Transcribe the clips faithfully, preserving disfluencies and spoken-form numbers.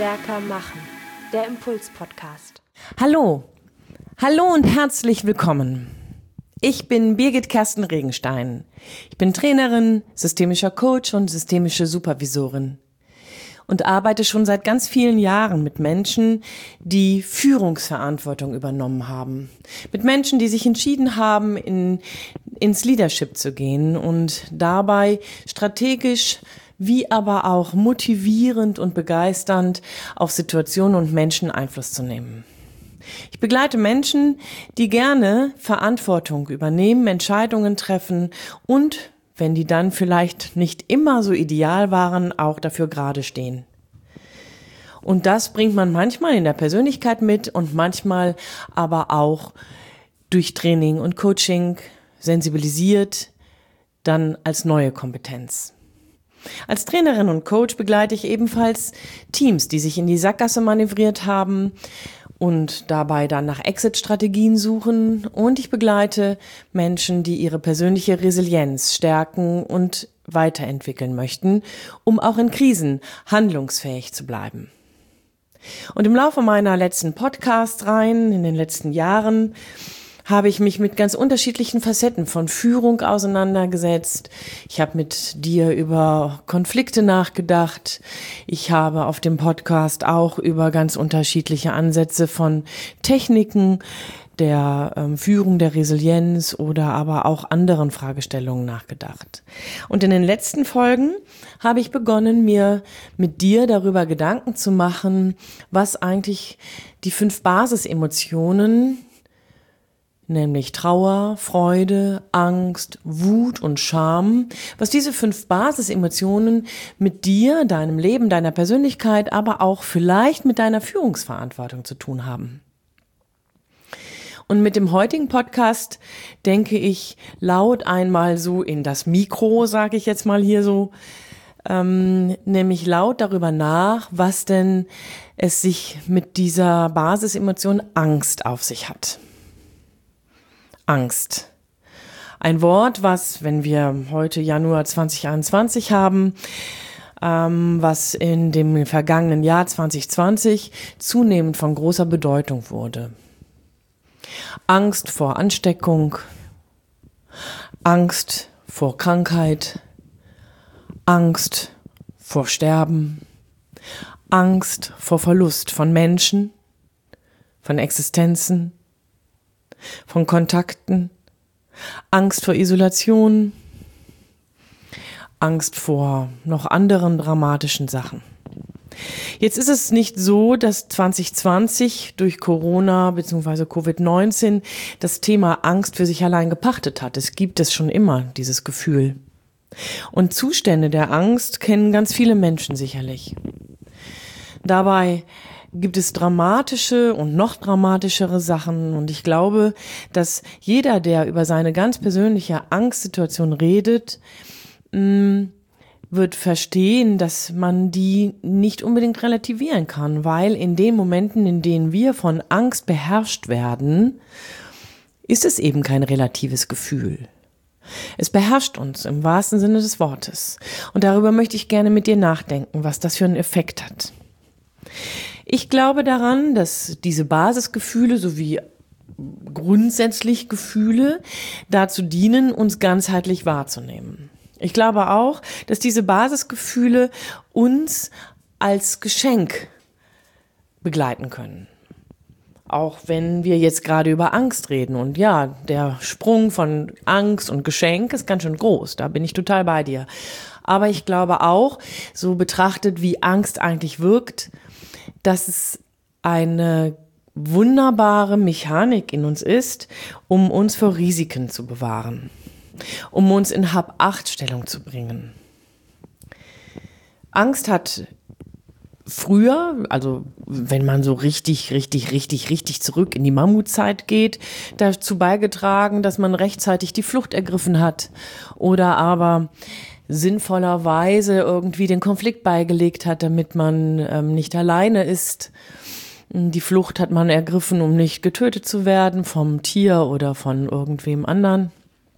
Stärker machen, der Impuls-Podcast. Hallo, hallo und herzlich willkommen. Ich bin Birgit Kersten Regenstein. Ich bin Trainerin, systemischer Coach und systemische Supervisorin und arbeite schon seit ganz vielen Jahren mit Menschen, die Führungsverantwortung übernommen haben. Mit Menschen, die sich entschieden haben, in, ins Leadership zu gehen und dabei strategisch wie aber auch motivierend und begeisternd auf Situationen und Menschen Einfluss zu nehmen. Ich begleite Menschen, die gerne Verantwortung übernehmen, Entscheidungen treffen und, wenn die dann vielleicht nicht immer so ideal waren, auch dafür gerade stehen. Und das bringt man manchmal in der Persönlichkeit mit und manchmal aber auch durch Training und Coaching sensibilisiert, dann als neue Kompetenz. Als Trainerin und Coach begleite ich ebenfalls Teams, die sich in die Sackgasse manövriert haben und dabei dann nach Exit-Strategien suchen. Und ich begleite Menschen, die ihre persönliche Resilienz stärken und weiterentwickeln möchten, um auch in Krisen handlungsfähig zu bleiben. Und im Laufe meiner letzten Podcast-Reihen in den letzten Jahren habe ich mich mit ganz unterschiedlichen Facetten von Führung auseinandergesetzt. Ich habe mit dir über Konflikte nachgedacht. Ich habe auf dem Podcast auch über ganz unterschiedliche Ansätze von Techniken der ähm, Führung, der Resilienz oder aber auch anderen Fragestellungen nachgedacht. Und in den letzten Folgen habe ich begonnen, mir mit dir darüber Gedanken zu machen, was eigentlich die fünf Basisemotionen, nämlich Trauer, Freude, Angst, Wut und Scham, was diese fünf Basisemotionen mit dir, deinem Leben, deiner Persönlichkeit, aber auch vielleicht mit deiner Führungsverantwortung zu tun haben. Und mit dem heutigen Podcast denke ich laut einmal so in das Mikro, sage ich jetzt mal hier so, ähm, nämlich laut darüber nach, was denn es sich mit dieser Basisemotion Angst auf sich hat. Angst. Ein Wort, was, wenn wir heute Januar zwanzig einundzwanzig haben, ähm, was in dem vergangenen Jahr zwanzig zwanzig zunehmend von großer Bedeutung wurde. Angst vor Ansteckung, Angst vor Krankheit, Angst vor Sterben, Angst vor Verlust von Menschen, von Existenzen, von Kontakten, Angst vor Isolation, Angst vor noch anderen dramatischen Sachen. Jetzt ist es nicht so, dass zwanzig zwanzig durch Corona bzw. Covid neunzehn das Thema Angst für sich allein gepachtet hat. Es gibt es schon immer, dieses Gefühl. Und Zustände der Angst kennen ganz viele Menschen sicherlich. Dabei gibt es dramatische und noch dramatischere Sachen und ich glaube, dass jeder, der über seine ganz persönliche Angstsituation redet, wird verstehen, dass man die nicht unbedingt relativieren kann, weil in den Momenten, in denen wir von Angst beherrscht werden, ist es eben kein relatives Gefühl. Es beherrscht uns im wahrsten Sinne des Wortes und darüber möchte ich gerne mit dir nachdenken, was das für einen Effekt hat. Ich glaube daran, dass diese Basisgefühle sowie grundsätzlich Gefühle dazu dienen, uns ganzheitlich wahrzunehmen. Ich glaube auch, dass diese Basisgefühle uns als Geschenk begleiten können. Auch wenn wir jetzt gerade über Angst reden. Und ja, der Sprung von Angst und Geschenk ist ganz schön groß. Da bin ich total bei dir. Aber ich glaube auch, so betrachtet, wie Angst eigentlich wirkt, dass es eine wunderbare Mechanik in uns ist, um uns vor Risiken zu bewahren, um uns in Hab-Acht-Stellung zu bringen. Angst hat früher, also wenn man so richtig, richtig, richtig, richtig zurück in die Mammutzeit geht, dazu beigetragen, dass man rechtzeitig die Flucht ergriffen hat oder aber sinnvollerweise irgendwie den Konflikt beigelegt hat, damit man ähm, nicht alleine ist. Die Flucht hat man ergriffen, um nicht getötet zu werden vom Tier oder von irgendwem anderen.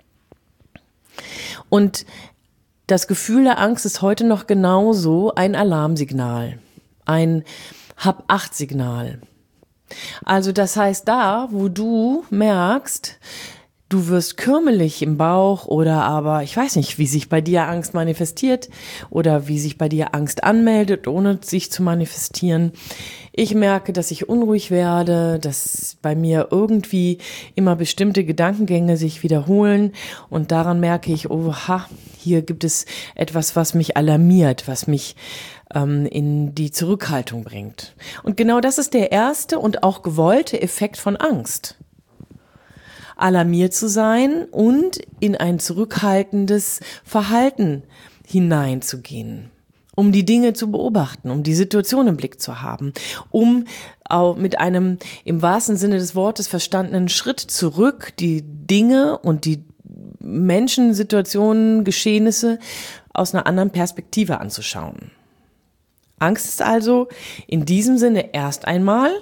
Und das Gefühl der Angst ist heute noch genauso ein Alarmsignal. Ein Hab-Acht-Signal. Also das heißt, da, wo du merkst, du wirst kürmelig im Bauch oder aber, ich weiß nicht, wie sich bei dir Angst manifestiert oder wie sich bei dir Angst anmeldet, ohne sich zu manifestieren. Ich merke, dass ich unruhig werde, dass bei mir irgendwie immer bestimmte Gedankengänge sich wiederholen und daran merke ich, oha, hier gibt es etwas, was mich alarmiert, was mich ähm, in die Zurückhaltung bringt. Und genau das ist der erste und auch gewollte Effekt von Angst. Alarmiert zu sein und in ein zurückhaltendes Verhalten hineinzugehen, um die Dinge zu beobachten, um die Situation im Blick zu haben, um auch mit einem im wahrsten Sinne des Wortes verstandenen Schritt zurück die Dinge und die Menschen, Situationen, Geschehnisse aus einer anderen Perspektive anzuschauen. Angst ist also in diesem Sinne erst einmal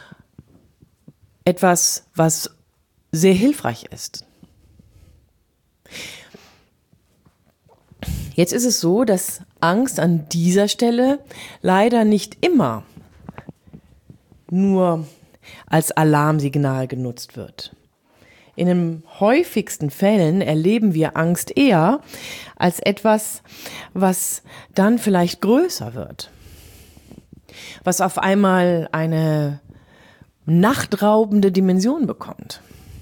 etwas, was sehr hilfreich ist. Jetzt ist es so, dass Angst an dieser Stelle leider nicht immer nur als Alarmsignal genutzt wird. In den häufigsten Fällen erleben wir Angst eher als etwas, was dann vielleicht größer wird, was auf einmal eine nachtraubende Dimension bekommt.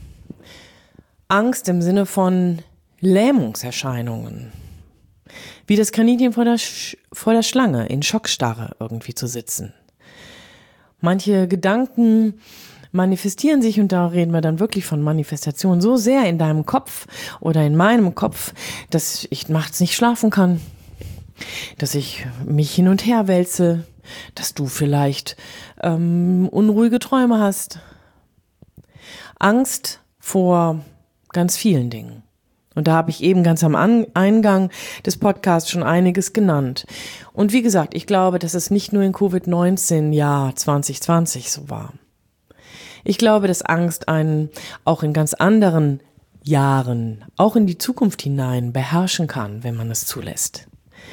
Angst im Sinne von Lähmungserscheinungen. Wie das Kaninchen vor der, Sch- vor der Schlange in Schockstarre irgendwie zu sitzen. Manche Gedanken manifestieren sich, und da reden wir dann wirklich von Manifestation, so sehr in deinem Kopf oder in meinem Kopf, dass ich nachts nicht schlafen kann, dass ich mich hin und her wälze, dass du vielleicht ähm, unruhige Träume hast. Angst vor ganz vielen Dingen. Und da habe ich eben ganz am Eingang des Podcasts schon einiges genannt. Und wie gesagt, ich glaube, dass es nicht nur in Covid neunzehn Jahr zwanzig zwanzig so war. Ich glaube, dass Angst einen auch in ganz anderen Jahren, auch in die Zukunft hinein beherrschen kann, wenn man es zulässt.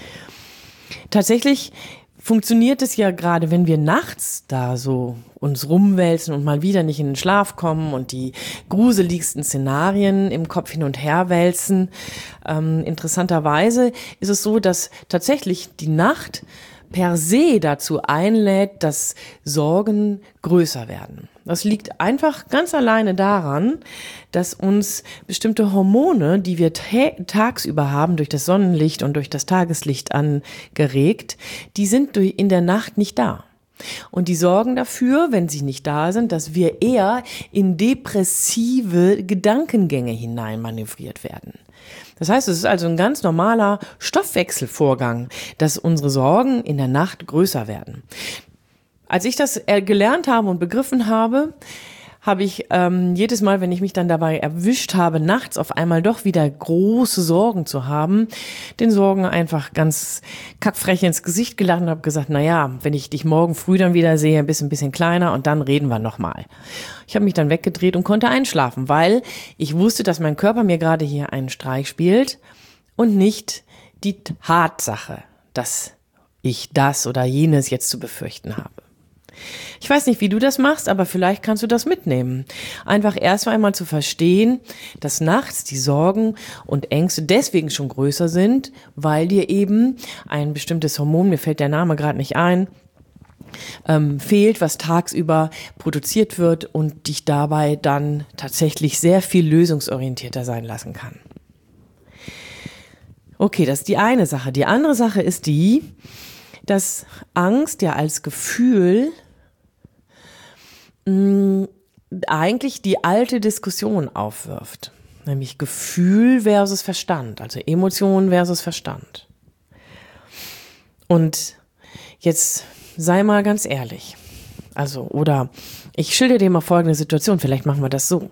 Tatsächlich funktioniert es ja gerade, wenn wir nachts da so uns rumwälzen und mal wieder nicht in den Schlaf kommen und die gruseligsten Szenarien im Kopf hin und her wälzen. Ähm, interessanterweise ist es so, dass tatsächlich die Nacht per se dazu einlädt, dass Sorgen größer werden. Das liegt einfach ganz alleine daran, dass uns bestimmte Hormone, die wir ta- tagsüber haben, durch das Sonnenlicht und durch das Tageslicht angeregt, die sind durch, in der Nacht nicht da. Und die sorgen dafür, wenn sie nicht da sind, dass wir eher in depressive Gedankengänge hineinmanövriert werden. Das heißt, es ist also ein ganz normaler Stoffwechselvorgang, dass unsere Sorgen in der Nacht größer werden. Als ich das gelernt habe und begriffen habe, habe ich ähm, jedes Mal, wenn ich mich dann dabei erwischt habe, nachts auf einmal doch wieder große Sorgen zu haben, den Sorgen einfach ganz kackfrech ins Gesicht gelacht und habe gesagt, na ja, wenn ich dich morgen früh dann wieder sehe, bist ein bisschen kleiner und dann reden wir nochmal. Ich habe mich dann weggedreht und konnte einschlafen, weil ich wusste, dass mein Körper mir gerade hier einen Streich spielt und nicht die Tatsache, dass ich das oder jenes jetzt zu befürchten habe. Ich weiß nicht, wie du das machst, aber vielleicht kannst du das mitnehmen. Einfach erst einmal zu verstehen, dass nachts die Sorgen und Ängste deswegen schon größer sind, weil dir eben ein bestimmtes Hormon, mir fällt der Name gerade nicht ein, ähm, fehlt, was tagsüber produziert wird und dich dabei dann tatsächlich sehr viel lösungsorientierter sein lassen kann. Okay, das ist die eine Sache. Die andere Sache ist die, dass Angst ja als Gefühl mh, eigentlich die alte Diskussion aufwirft, nämlich Gefühl versus Verstand, also Emotion versus Verstand. Und jetzt sei mal ganz ehrlich, also oder ich schilder dir mal folgende Situation, vielleicht machen wir das so.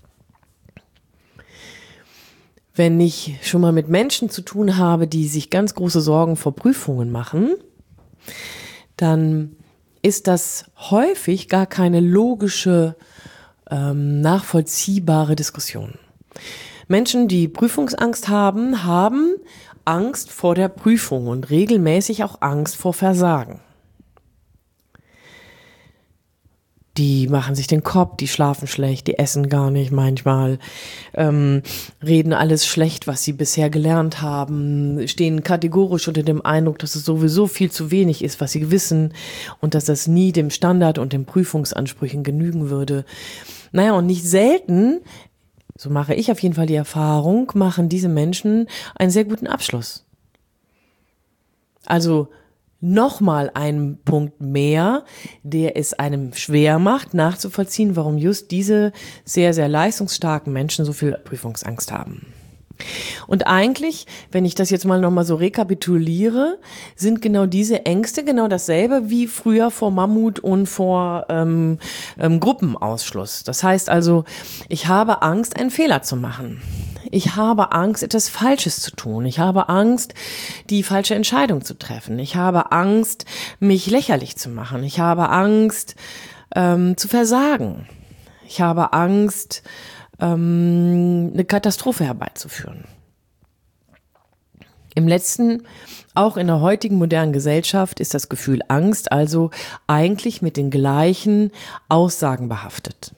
Wenn ich schon mal mit Menschen zu tun habe, die sich ganz große Sorgen vor Prüfungen machen, dann ist das häufig gar keine logische, ähm, nachvollziehbare Diskussion. Menschen, die Prüfungsangst haben, haben Angst vor der Prüfung und regelmäßig auch Angst vor Versagen. Die machen sich den Kopf, die schlafen schlecht, die essen gar nicht manchmal, ähm, reden alles schlecht, was sie bisher gelernt haben, stehen kategorisch unter dem Eindruck, dass es sowieso viel zu wenig ist, was sie wissen und dass das nie dem Standard und den Prüfungsansprüchen genügen würde. Naja, und nicht selten, so mache ich auf jeden Fall die Erfahrung, machen diese Menschen einen sehr guten Abschluss. Also nochmal einen Punkt mehr, der es einem schwer macht, nachzuvollziehen, warum just diese sehr, sehr leistungsstarken Menschen so viel Prüfungsangst haben. Und eigentlich, wenn ich das jetzt mal nochmal so rekapituliere, sind genau diese Ängste genau dasselbe wie früher vor Mammut und vor ähm, ähm, Gruppenausschluss. Das heißt also, ich habe Angst, einen Fehler zu machen. Ich habe Angst, etwas Falsches zu tun. Ich habe Angst, die falsche Entscheidung zu treffen. Ich habe Angst, mich lächerlich zu machen. Ich habe Angst, ähm, zu versagen. Ich habe Angst, ähm, eine Katastrophe herbeizuführen. Im letzten, auch in der heutigen modernen Gesellschaft, ist das Gefühl Angst also eigentlich mit den gleichen Aussagen behaftet.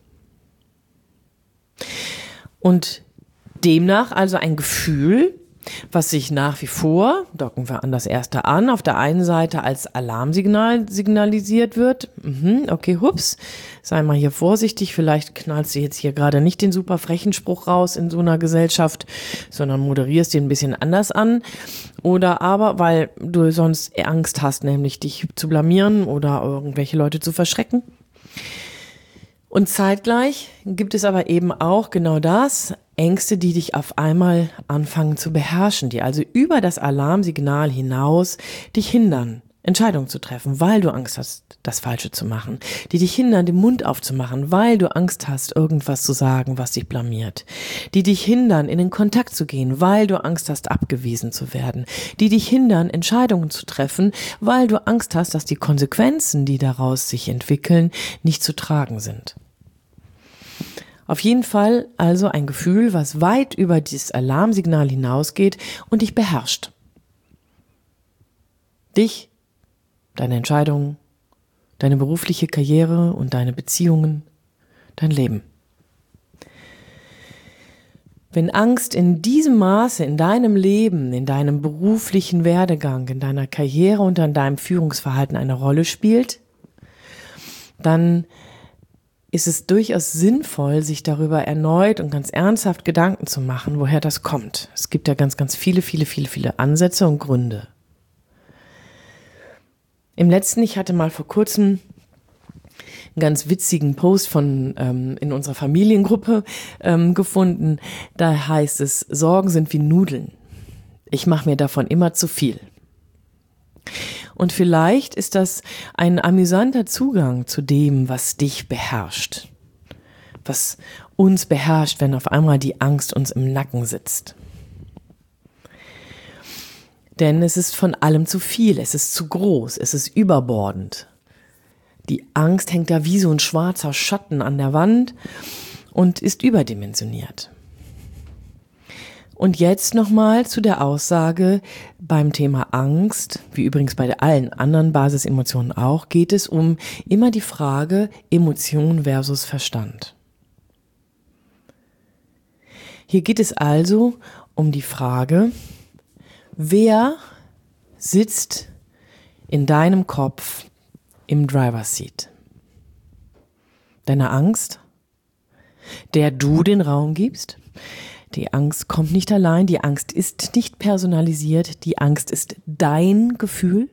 Und demnach also ein Gefühl, was sich nach wie vor, docken wir an das erste an, auf der einen Seite als Alarmsignal signalisiert wird. Mhm, okay, hups, sei mal hier vorsichtig, vielleicht knallst du jetzt hier gerade nicht den super frechen Spruch raus in so einer Gesellschaft, sondern moderierst den ein bisschen anders an. Oder aber, weil du sonst Angst hast, nämlich dich zu blamieren oder irgendwelche Leute zu verschrecken. Und zeitgleich gibt es aber eben auch genau das, Ängste, die dich auf einmal anfangen zu beherrschen, die also über das Alarmsignal hinaus dich hindern, Entscheidungen zu treffen, weil du Angst hast, das Falsche zu machen, die dich hindern, den Mund aufzumachen, weil du Angst hast, irgendwas zu sagen, was dich blamiert, die dich hindern, in den Kontakt zu gehen, weil du Angst hast, abgewiesen zu werden, die dich hindern, Entscheidungen zu treffen, weil du Angst hast, dass die Konsequenzen, die daraus sich entwickeln, nicht zu tragen sind. Auf jeden Fall also ein Gefühl, was weit über dieses Alarmsignal hinausgeht und dich beherrscht. Dich, deine Entscheidungen, deine berufliche Karriere und deine Beziehungen, dein Leben. Wenn Angst in diesem Maße in deinem Leben, in deinem beruflichen Werdegang, in deiner Karriere und in deinem Führungsverhalten eine Rolle spielt, dann ist es durchaus sinnvoll, sich darüber erneut und ganz ernsthaft Gedanken zu machen, woher das kommt. Es gibt ja ganz, ganz viele, viele, viele, viele Ansätze und Gründe. Im letzten, ich hatte mal vor kurzem einen ganz witzigen Post von ähm, in unserer Familiengruppe ähm, gefunden. Da heißt es, Sorgen sind wie Nudeln. Ich mache mir davon immer zu viel. Und vielleicht ist das ein amüsanter Zugang zu dem, was dich beherrscht, was uns beherrscht, wenn auf einmal die Angst uns im Nacken sitzt. Denn es ist von allem zu viel, es ist zu groß, es ist überbordend. Die Angst hängt da wie so ein schwarzer Schatten an der Wand und ist überdimensioniert. Und jetzt nochmal zu der Aussage, beim Thema Angst, wie übrigens bei allen anderen Basisemotionen auch, geht es um immer die Frage Emotion versus Verstand. Hier geht es also um die Frage, wer sitzt in deinem Kopf im Driver's Seat? Deine Angst, der du den Raum gibst? Die Angst kommt nicht allein, die Angst ist nicht personalisiert, die Angst ist dein Gefühl,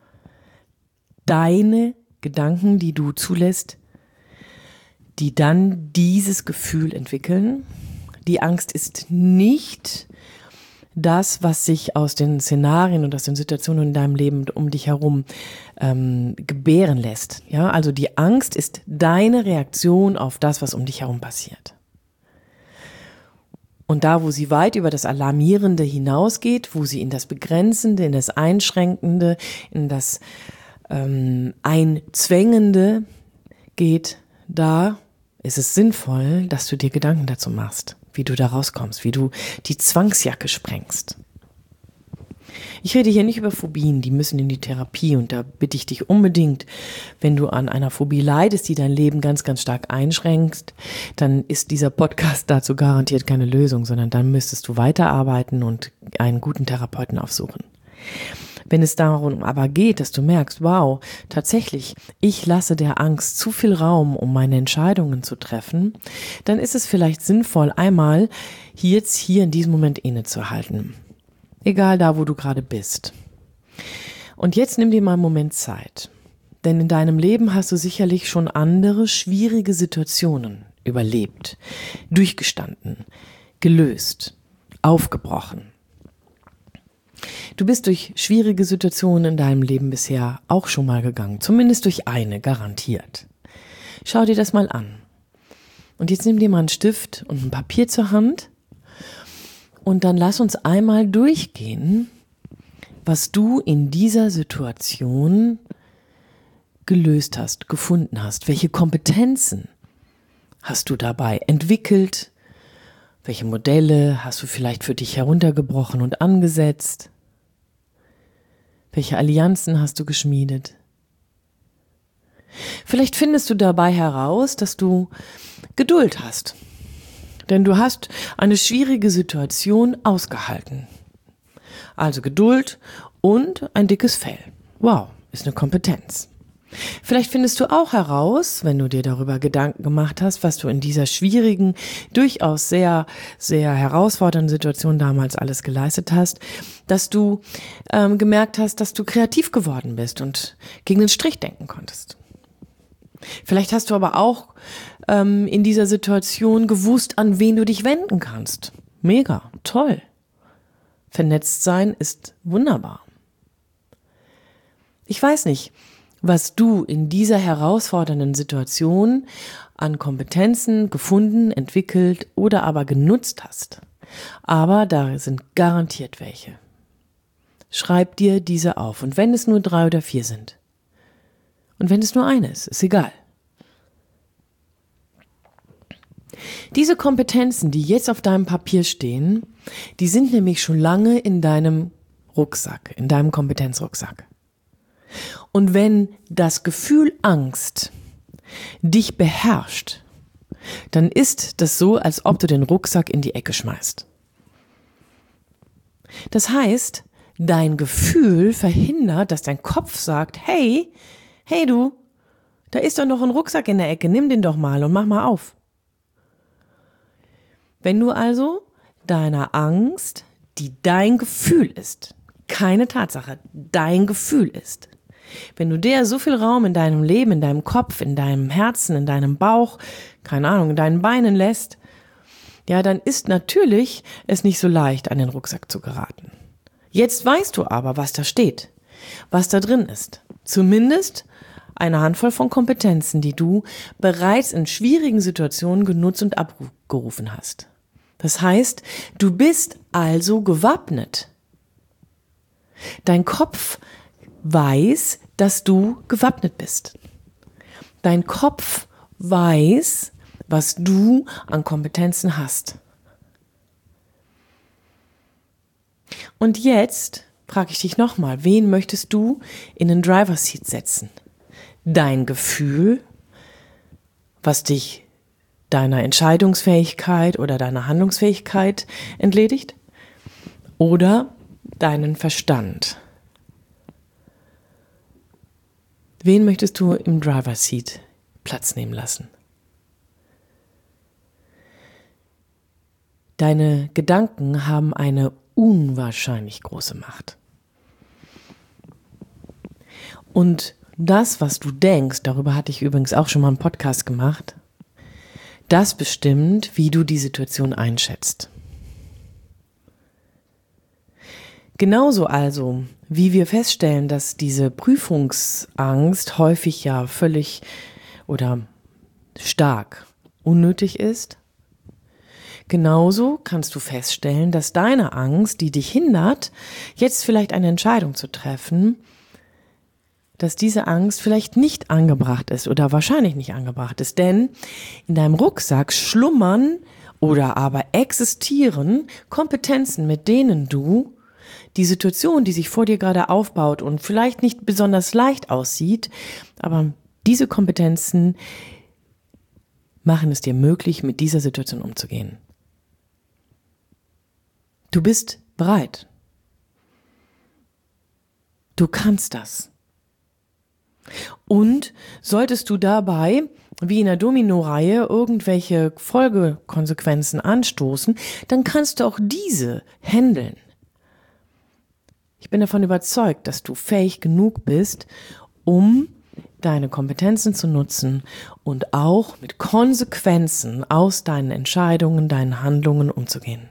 deine Gedanken, die du zulässt, die dann dieses Gefühl entwickeln. Die Angst ist nicht das, was sich aus den Szenarien und aus den Situationen in deinem Leben um dich herum ähm, gebären lässt. Ja, also die Angst ist deine Reaktion auf das, was um dich herum passiert. Und da, wo sie weit über das Alarmierende hinausgeht, wo sie in das Begrenzende, in das Einschränkende, in das ähm, Einzwängende geht, da ist es sinnvoll, dass du dir Gedanken dazu machst, wie du da rauskommst, wie du die Zwangsjacke sprengst. Ich rede hier nicht über Phobien, die müssen in die Therapie und da bitte ich dich unbedingt, wenn du an einer Phobie leidest, die dein Leben ganz, ganz stark einschränkt, dann ist dieser Podcast dazu garantiert keine Lösung, sondern dann müsstest du weiterarbeiten und einen guten Therapeuten aufsuchen. Wenn es darum aber geht, dass du merkst, wow, tatsächlich, ich lasse der Angst zu viel Raum, um meine Entscheidungen zu treffen, dann ist es vielleicht sinnvoll, einmal jetzt hier in diesem Moment innezuhalten. Egal da, wo du gerade bist. Und jetzt nimm dir mal einen Moment Zeit. Denn in deinem Leben hast du sicherlich schon andere schwierige Situationen überlebt, durchgestanden, gelöst, aufgebrochen. Du bist durch schwierige Situationen in deinem Leben bisher auch schon mal gegangen. Zumindest durch eine, garantiert. Schau dir das mal an. Und jetzt nimm dir mal einen Stift und ein Papier zur Hand. Und dann lass uns einmal durchgehen, was du in dieser Situation gelöst hast, gefunden hast. Welche Kompetenzen hast du dabei entwickelt? Welche Modelle hast du vielleicht für dich heruntergebrochen und angesetzt? Welche Allianzen hast du geschmiedet? Vielleicht findest du dabei heraus, dass du Geduld hast. Denn du hast eine schwierige Situation ausgehalten. Also Geduld und ein dickes Fell. Wow, ist eine Kompetenz. Vielleicht findest du auch heraus, wenn du dir darüber Gedanken gemacht hast, was du in dieser schwierigen, durchaus sehr, sehr herausfordernden Situation damals alles geleistet hast, dass du ähm, gemerkt hast, dass du kreativ geworden bist und gegen den Strich denken konntest. Vielleicht hast du aber auch ähm, in dieser Situation gewusst, an wen du dich wenden kannst. Mega, toll. Vernetzt sein ist wunderbar. Ich weiß nicht, was du in dieser herausfordernden Situation an Kompetenzen gefunden, entwickelt oder aber genutzt hast. Aber da sind garantiert welche. Schreib dir diese auf. Und wenn es nur drei oder vier sind. Und wenn es nur eine ist, ist egal. Diese Kompetenzen, die jetzt auf deinem Papier stehen, die sind nämlich schon lange in deinem Rucksack, in deinem Kompetenzrucksack. Und wenn das Gefühl Angst dich beherrscht, dann ist das so, als ob du den Rucksack in die Ecke schmeißt. Das heißt, dein Gefühl verhindert, dass dein Kopf sagt, hey, hey du, da ist doch noch ein Rucksack in der Ecke, nimm den doch mal und mach mal auf. Wenn du also deiner Angst, die dein Gefühl ist, keine Tatsache, dein Gefühl ist, wenn du der so viel Raum in deinem Leben, in deinem Kopf, in deinem Herzen, in deinem Bauch, keine Ahnung, in deinen Beinen lässt, ja, dann ist natürlich es nicht so leicht, an den Rucksack zu geraten. Jetzt weißt du aber, was da steht, was da drin ist. Zumindest eine Handvoll von Kompetenzen, die du bereits in schwierigen Situationen genutzt und abgerufen hast. Das heißt, du bist also gewappnet. Dein Kopf weiß, dass du gewappnet bist. Dein Kopf weiß, was du an Kompetenzen hast. Und jetzt frage ich dich nochmal, wen möchtest du in den Driver's Seat setzen? Dein Gefühl, was dich deiner Entscheidungsfähigkeit oder deiner Handlungsfähigkeit entledigt? Oder deinen Verstand? Wen möchtest du im Driver's Seat Platz nehmen lassen? Deine Gedanken haben eine unwahrscheinlich große Macht. Und das, was du denkst, darüber hatte ich übrigens auch schon mal einen Podcast gemacht, das bestimmt, wie du die Situation einschätzt. Genauso also, wie wir feststellen, dass diese Prüfungsangst häufig ja völlig oder stark unnötig ist, genauso kannst du feststellen, dass deine Angst, die dich hindert, jetzt vielleicht eine Entscheidung zu treffen, dass diese Angst vielleicht nicht angebracht ist oder wahrscheinlich nicht angebracht ist. Denn in deinem Rucksack schlummern oder aber existieren Kompetenzen, mit denen du die Situation, die sich vor dir gerade aufbaut und vielleicht nicht besonders leicht aussieht, aber diese Kompetenzen machen es dir möglich, mit dieser Situation umzugehen. Du bist bereit. Du kannst das. Und solltest du dabei, wie in der Domino-Reihe, irgendwelche Folgekonsequenzen anstoßen, dann kannst du auch diese handeln. Ich bin davon überzeugt, dass du fähig genug bist, um deine Kompetenzen zu nutzen und auch mit Konsequenzen aus deinen Entscheidungen, deinen Handlungen umzugehen.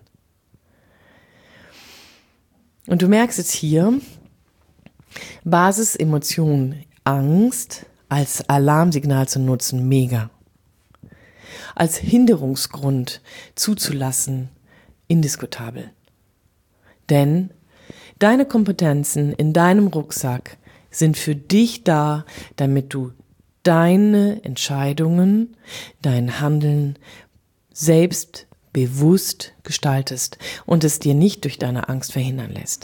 Und du merkst jetzt hier, Basis, Emotion, Angst als Alarmsignal zu nutzen, mega. Als Hinderungsgrund zuzulassen, indiskutabel. Denn deine Kompetenzen in deinem Rucksack sind für dich da, damit du deine Entscheidungen, dein Handeln selbst bewusst gestaltest und es dir nicht durch deine Angst verhindern lässt.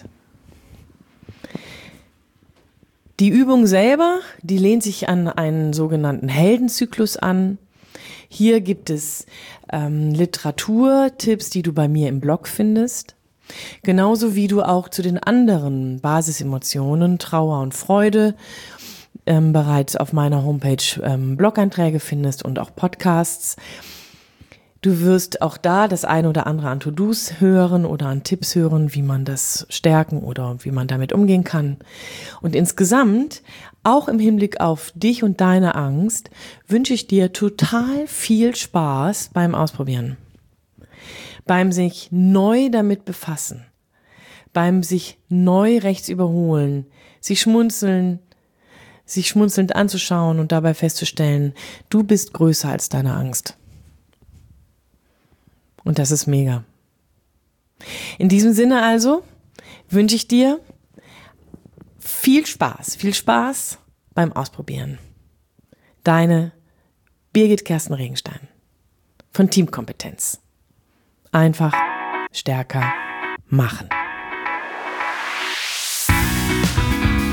Die Übung selber, die lehnt sich an einen sogenannten Heldenzyklus an. Hier gibt es ähm, Literaturtipps, die du bei mir im Blog findest. Genauso wie du auch zu den anderen Basisemotionen, Trauer und Freude, ähm, bereits auf meiner Homepage ähm, Blog-Einträge findest und auch Podcasts. Du wirst auch da das eine oder andere an To-Dos hören oder an Tipps hören, wie man das stärken oder wie man damit umgehen kann. Und insgesamt, auch im Hinblick auf dich und deine Angst, wünsche ich dir total viel Spaß beim Ausprobieren. Beim sich neu damit befassen, beim sich neu rechts überholen, sich schmunzeln, sich schmunzelnd anzuschauen und dabei festzustellen, du bist größer als deine Angst. Und das ist mega. In diesem Sinne also wünsche ich dir viel Spaß, viel Spaß beim Ausprobieren. Deine Birgit Kersten Regenstein von Teamkompetenz. Einfach stärker machen.